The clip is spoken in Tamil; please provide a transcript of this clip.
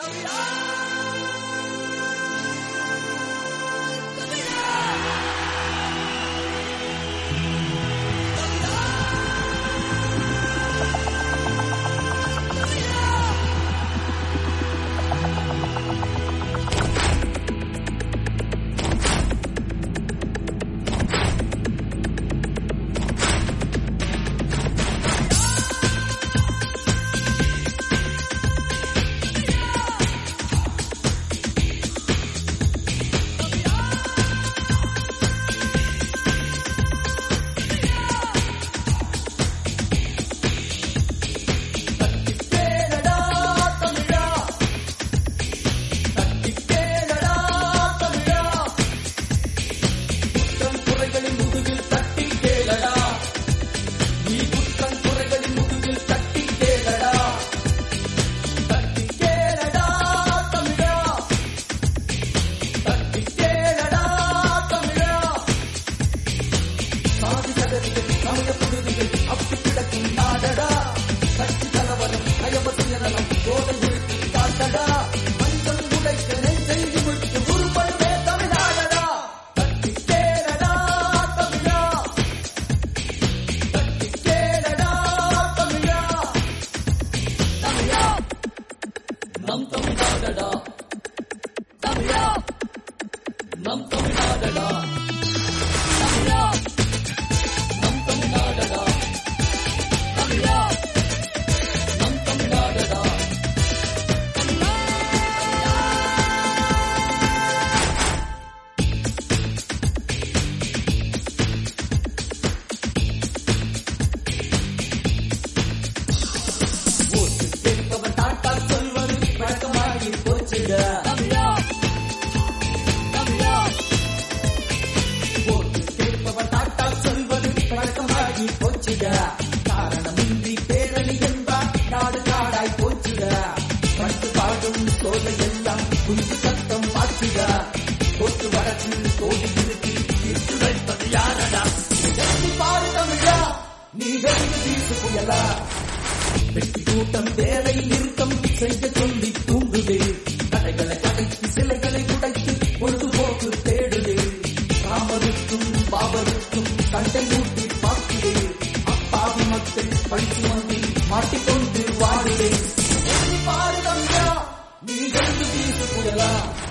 காரணமின்றி பேரணி என்பார் நாடு காடாய் போச்சுட பட்டு பாடும் சோலை எல்லாம் குஞ்சு சத்தம் மாற்றுக போட்டு வடக்கு கோடி இருக்கு இட்டு வைப்பது யாரடா பாரு தமிழா நீ வெறும் வீசு புயலா வெற்றி கூட்டம் வேலை நிறுத்தம் செய்ய சொல்லி தூங்குது கடைகளை கடைத்து சிலைகளை உடைத்து பொழுதுபோக்கு தேடுது ராமருக்கும் பாபருக்கும் சண்டை மூட்டி பார்க்குது அப்பாவி மக்கள் படித்து வந்து மாட்டிக்கொண்டு வாடுது பாரு தமிழா நீ வெறும் வீசு புயலா